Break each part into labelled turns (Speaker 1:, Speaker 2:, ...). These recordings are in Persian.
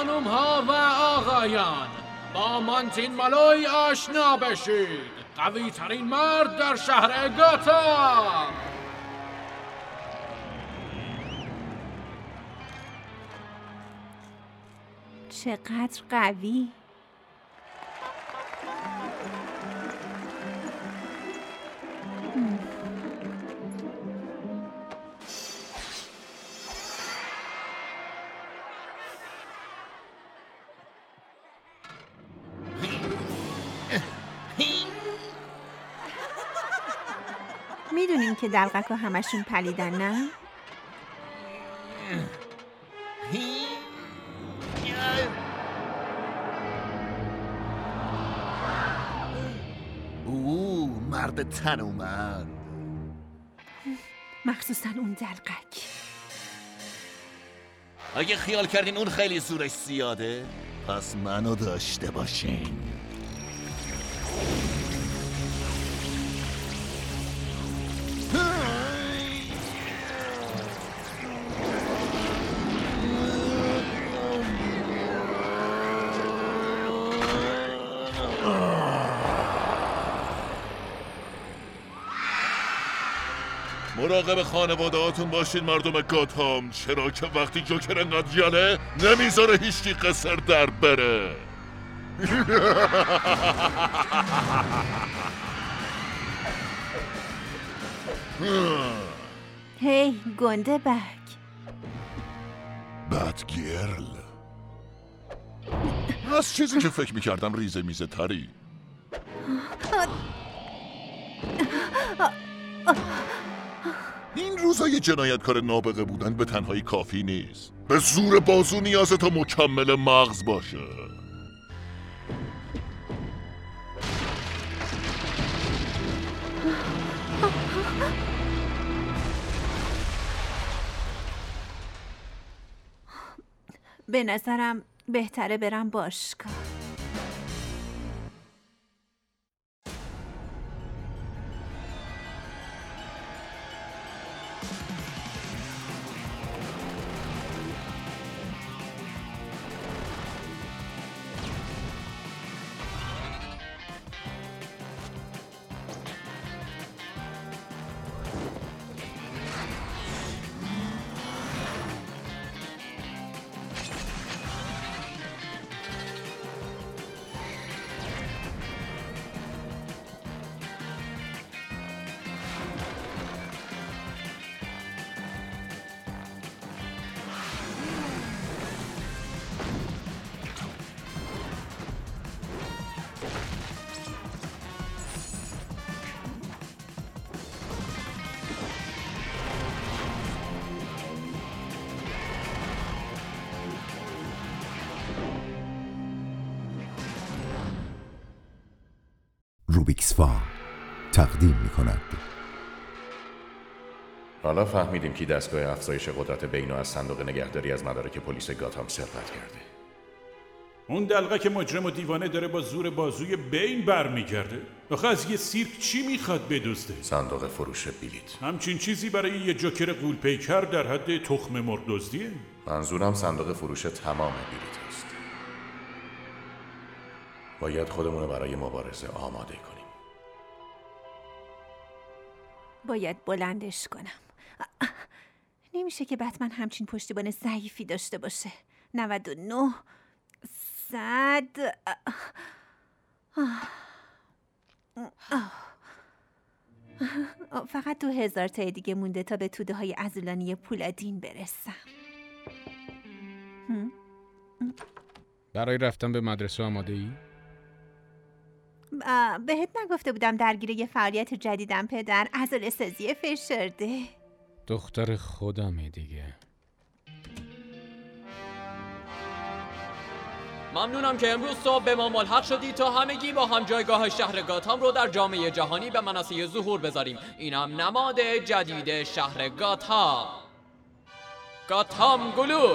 Speaker 1: خانم ها و آقایان، با مانتین مالوی آشنا بشید، قوی ترین مرد در شهر گاتام.
Speaker 2: چقدر قوی. میدونین که دلقکا همشون پلیدن، نه؟
Speaker 3: مرد تنومند،
Speaker 2: مخصوصا اون دلقک.
Speaker 3: اگه خیال کردین اون خیلی زورش زیاده، پس منو داشته باشین. مراقب خانواده هاتون باشین مردم گاتام، چرا که وقتی جوکر انقدر یاله نمیذاره هیچی قصر در بره.
Speaker 2: هی گنده بک.
Speaker 3: بد گرل، از چیزی که فکر میکردم ریزه میزه تری. این روزای جنایتکار نابغه بودن به تنهایی کافی نیست، به زور بازو نیازه تا مکمل مغز باشه.
Speaker 2: به نظرم بهتره برم باشگاه.
Speaker 4: روبیکس فا تقدیم می‌کند.
Speaker 5: حالا فهمیدیم که دستگاه افزایش قدرت بینو از صندوق نگهداری از مدارک پلیس گاتام سرقت کرده.
Speaker 6: اون دلقک مجرم و دیوانه داره با زور بازوی بین برمیگرده. آخه از یه سیرک چی میخواد بدزده؟
Speaker 5: صندوق فروش بلیت.
Speaker 6: همچین چیزی برای یه جوکر غول‌پیکر در حد تخم مرغ دزدیه؟
Speaker 5: منظورم صندوق فروش تمام بلیت است. باید خودمون رو برای مبارزه آماده کنیم.
Speaker 2: باید بلندش کنم. نمیشه که بتمن همچین پشتیبان ضعیفی داشته باشه. 99 100 فقط 2000 تا دیگه مونده تا به توده های عضلانی پولادین برسم.
Speaker 1: برای رفتن به مدرسه آماده ای؟
Speaker 2: بهت نگفته بودم درگیر یه فعالیت جدیدم پدر، عضله سازی فشرده.
Speaker 1: دختر خودمه دیگه.
Speaker 7: ممنونم که امروز صبح به ما ملحق شدید تا همگی با هم جایگاه شهر گاتام رو در جامعه جهانی به منصه ظهور بذاریم. اینم نماد جدید شهر گاتام. گاتام گلو.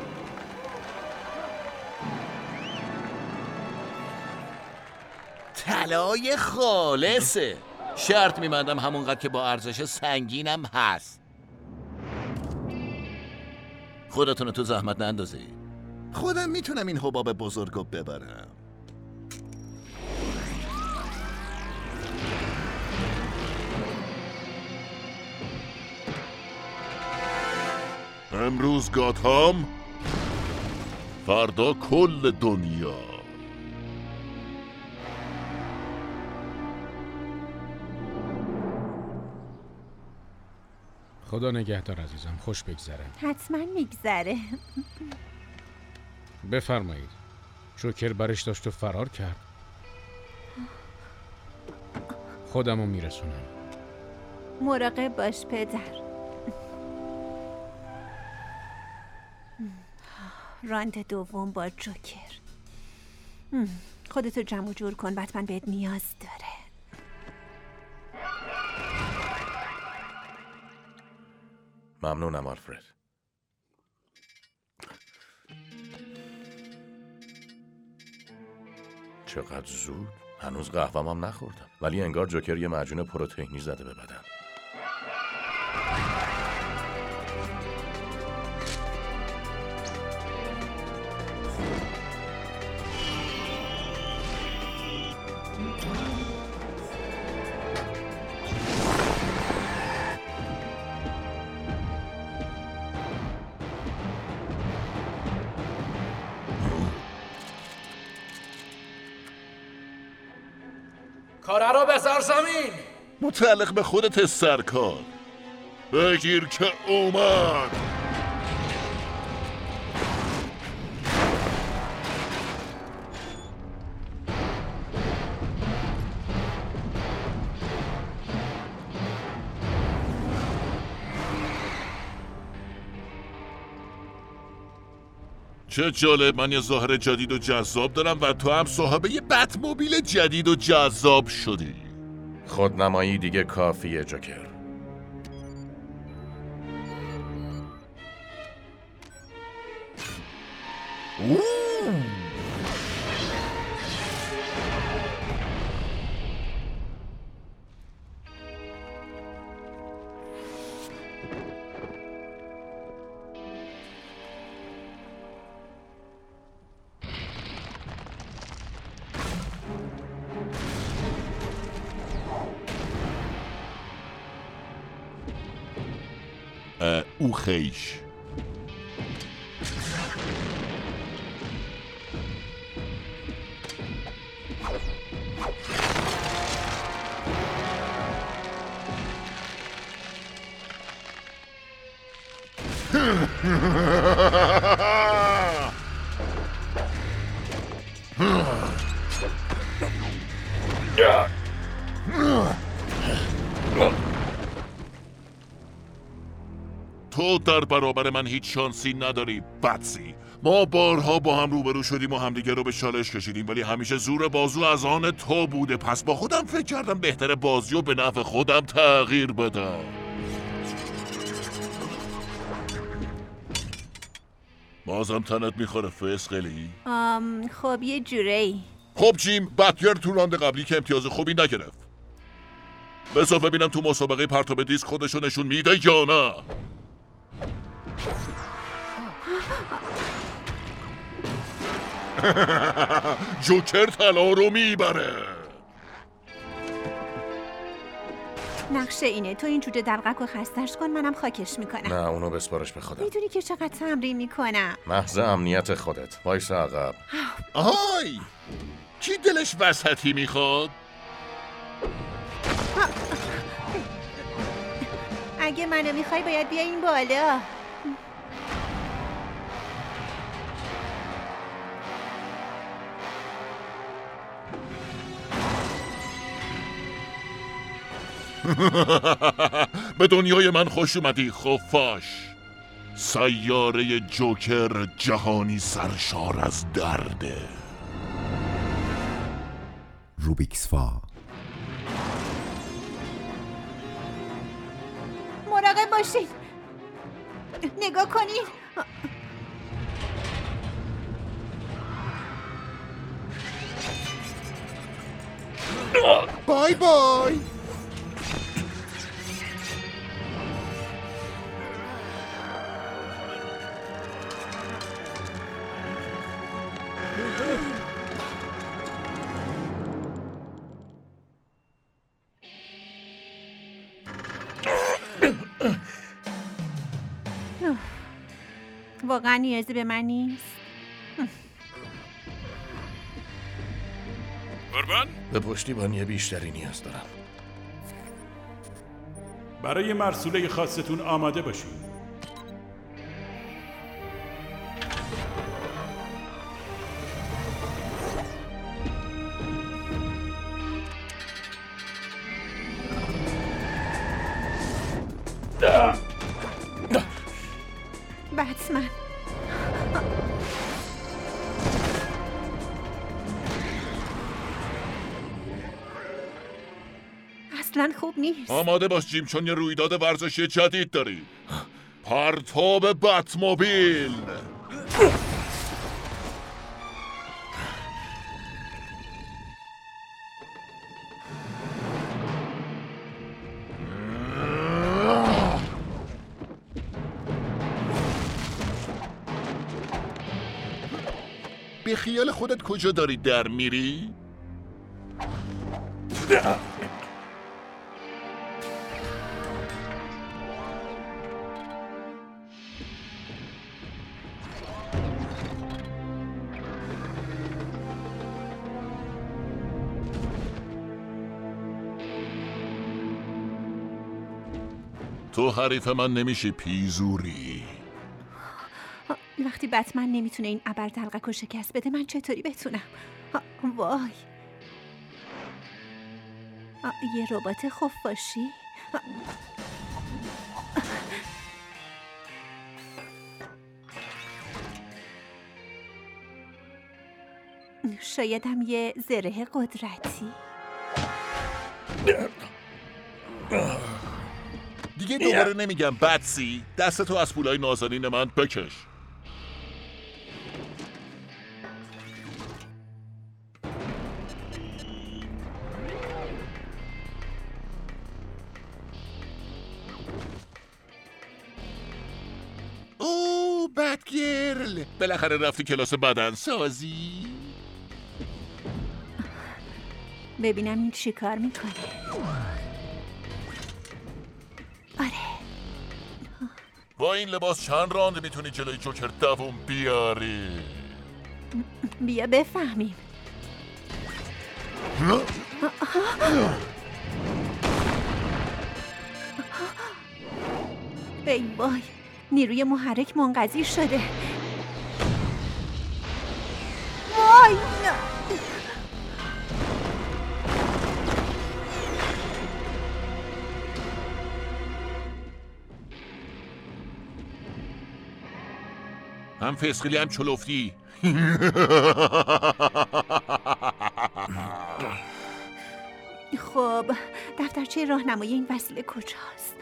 Speaker 3: طلای خالصه. شرط می‌بندم همونقدر که با ارزش سنگینم هست. خودتونو تو زحمت نندازید. خودم میتونم این حباب بزرگو ببرم. امروز گاتهام، فردا کل دنیا.
Speaker 1: خدا نگهدار عزیزم، خوش بگذره.
Speaker 2: حتما میگذره.
Speaker 1: بفرمایید. جوکر برش داشت و فرار کرد. خودمو میرسونم.
Speaker 2: مراقب باش پدر. راند دوم با جوکر. خودتو جمع و جور کن، بتمن بهت نیاز داره.
Speaker 5: ممنونم آلفرد. چقدر زود؟ هنوز قهوه‌م هم نخوردم، ولی انگار جوکر یه معجون پروتئینی زده به بدن.
Speaker 1: کاره رو بذار زمین.
Speaker 3: متعلق به خودت سرکار. بگیر که اومد. چه جالب، من یه ظاهر جدید و جذاب دارم و تو هم صاحب یه بتموبیل جدید و جذاب شدی.
Speaker 5: خودنمایی دیگه کافیه جوکر.
Speaker 3: او خیش. تو در برابر من هیچ شانسی نداری بطسی. ما بارها با هم روبرو شدیم و همدیگه رو به چالش کشیدیم، ولی همیشه زور بازو از آن تو بوده. پس با خودم فکر کردم بهتره بازی و به نفع خودم تغییر بدم. بازم تنت میخوره فسقلی؟
Speaker 2: خب یه جوری.
Speaker 3: خب جیم، بتگر تو راند قبلی که امتیاز خوبی نگرفت. بذار ببینم تو مسابقه پرتاب دیسک خودشو نشون میده یا نه. جوکر طلا رو میبره.
Speaker 2: نقشه اینه، تو این جوجه دلقک رو خستش کن، منم خاکش میکنم.
Speaker 5: نه، اونو بسپارش به خودم.
Speaker 2: میدونی که چقدر تمرین میکنم.
Speaker 5: محض امنیت خودت. وایسا عقب.
Speaker 3: آهای، کی دلش وسطی میخواد؟
Speaker 2: اگه منو میخوای باید بیا این بالا.
Speaker 3: به دنیای من خوش اومدی خفاش. سیاره جوکر جهانی سرشار از درده.
Speaker 4: روبیکس فا.
Speaker 2: مراقب باشید. نگاه کنید.
Speaker 3: بای بای.
Speaker 2: واقعا نیازی به من نیست.
Speaker 6: قربان؟
Speaker 5: به پشتیبانی بیشتری نیاز دارم.
Speaker 6: برای مرسوله خاصتون آماده باشین.
Speaker 2: بتمن. اصلا خوب نیست.
Speaker 3: آماده باش جیم، چون یه رویداد ورزشی جدید داریم. پرتاب بتموبیل. به خیال خودت کجا داری در میری؟ تو حریف من نمیشی پیزوری.
Speaker 2: وقتی بتمن نمیتونه این ابردلقک رو شکست بده، من چطوری بتونم؟ وای. یه ربات خفاشی؟ شایدم یه زره قدرتی.
Speaker 3: دیگه دوباره نمیگم بتسی، دستتو از پولای نازنین من بکش. اوه بتگرل، بالاخره رفتی کلاس بدن سازی؟
Speaker 2: ببینم این چی کار میکنه. آره.
Speaker 3: با این لباس چند راند میتونی جلوی جوکر دووم بیاری؟
Speaker 2: بیا بفهمیم. ای وای، نیروی محرک منقضی شده. وای نه.
Speaker 3: هم فسقلی هم چلفتی.
Speaker 2: خب دفترچه راهنمایی این وسیله کجاست؟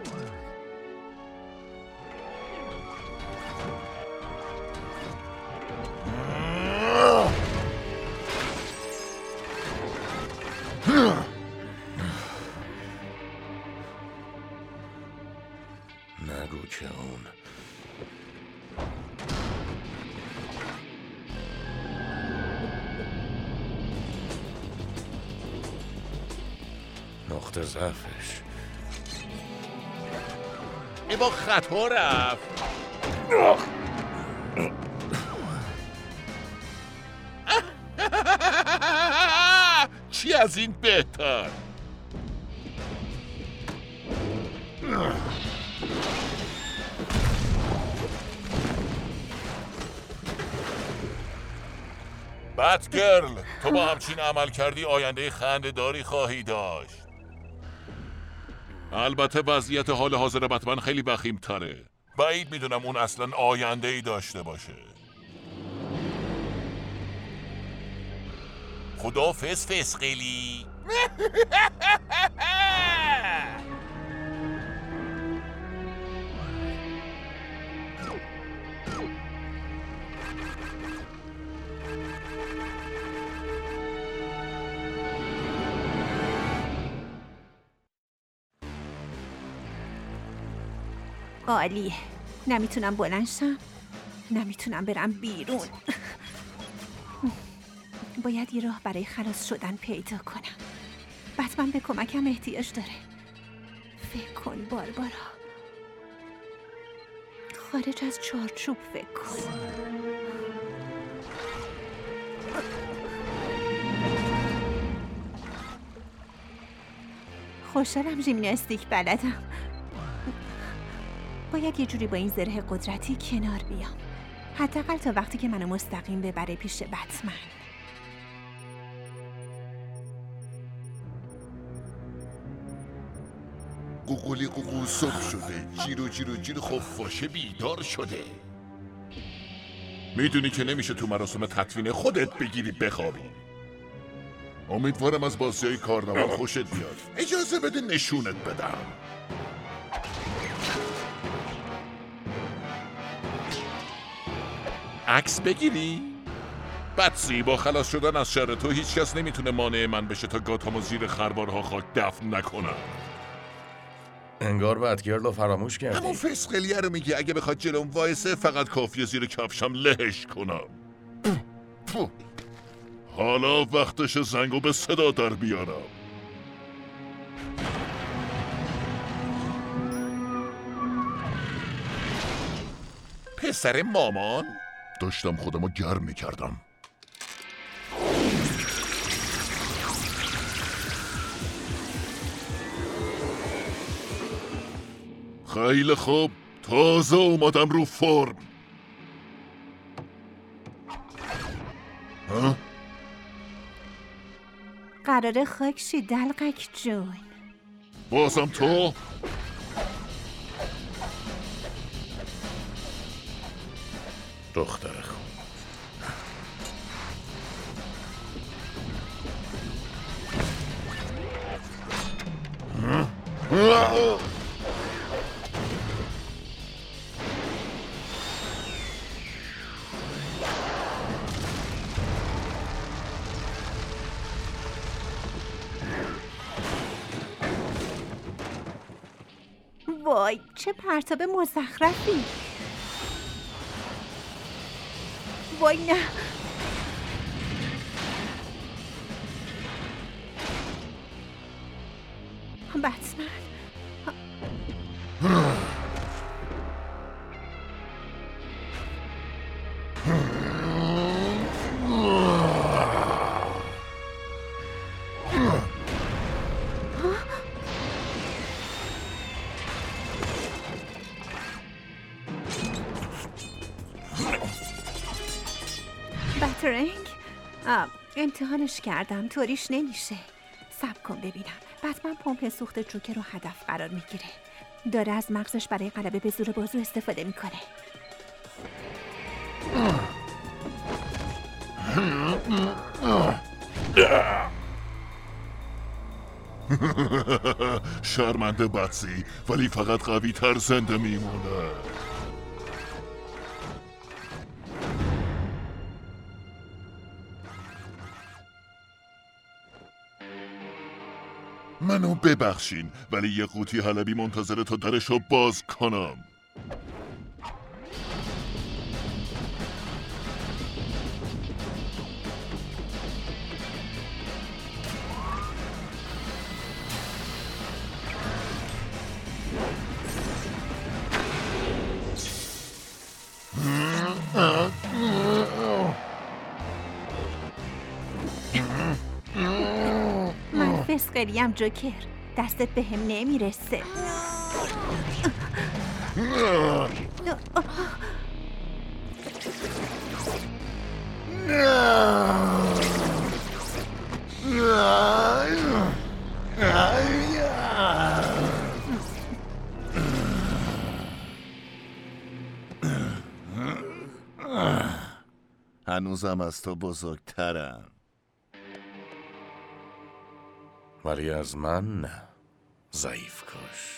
Speaker 5: نگو که اون نقطه ضعفش.
Speaker 3: ای با خطا رفت. چی از این بهتر؟ بتگرل، تو با همچین عمل کردی آینده خنده‌داری خواهی داشت. البته وضعیت حال حاضر بتمن خیلی وخیم تره. بعید میدونم اون اصلا آینده ای داشته باشه. خداحافظ فسقلی.
Speaker 2: عالیه. نمیتونم بلند شم، نمیتونم برم بیرون. باید یه راه برای خلاص شدن پیدا کنم. بتمن به کمکم احتیاج داره. فکر کن باربارا، خارج از چارچوب فکر کن. خوشحالم ژیمناستیک بلدم. باید یه جوری با این زره قدرتی کنار بیام، حداقل تا وقتی که منو مستقیم ببره پیش بتمن.
Speaker 3: گوگلی گوگو صبح شده، جیرو خفاشه بیدار شده. میدونی که نمیشه تو مراسم تدفین خودت بگیری بخوابی. امیدوارم از بازیای کارناوال خوشت بیاد. اجازه بده نشونت بدم. عکس بگیری؟ بتسی، با خلاص شدن از شر تو هیچ کس نمیتونه مانع من بشه تا گاتامو زیر خربارها خاک دفن نکنم.
Speaker 5: انگار بتگرل رو فراموش کردی.
Speaker 3: همون فسقلیه رو میگه اگه بخواد جلوم وایسه فقط کافیه زیر کفشم لهش کنم. حالا وقتش زنگو به صدا در بیارم. پسر مامان؟ داشتم خودمو گرم میکردم. خیلی خوب، تازه اومدم رو فرم. ها؟
Speaker 2: قراره خاک شی دلقک جون.
Speaker 3: بازم تو؟
Speaker 5: دختر خوب.
Speaker 2: وای چه پرتاب مزخرفی. وای نه. بتمن. باترینگ؟ امتحانش کردم، طوریش نمیشه. صبر کن ببینم. بتمن پمپ سوخت جوکر رو هدف قرار میگیره. داره از مغزش برای غلبه به زور بازو استفاده میکنه.
Speaker 3: شرمنده بتسی، ولی فقط قوی تر زنده میمونه. منو ببخشین، ولی یه قوطی حلبی منتظره تا درشو باز کنم.
Speaker 2: من فسقلیم جوکر، دستت به هم نمیرسه.
Speaker 3: هنوزم از تو بزرگترم.
Speaker 5: ولی از من نه. ضعیف کش.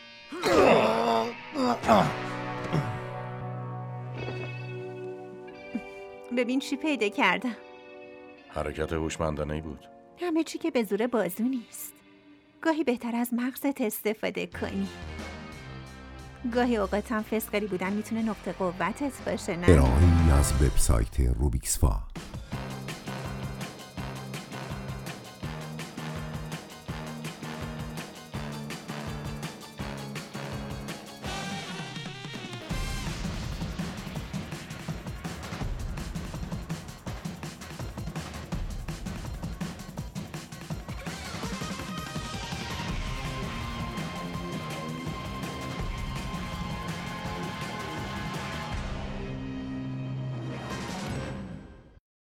Speaker 2: ببین چی پیدا کردم.
Speaker 5: حرکت هوشمندانه‌ای بود.
Speaker 2: همه چی که به زور بازو نیست. گاهی بهتر از مغزت استفاده کنی. گاهی اوقات هم فسقلی بودن میتونه نقطه قوتت باشه، نه؟
Speaker 4: ارائه‌ای از وبسایت روبیکسفا.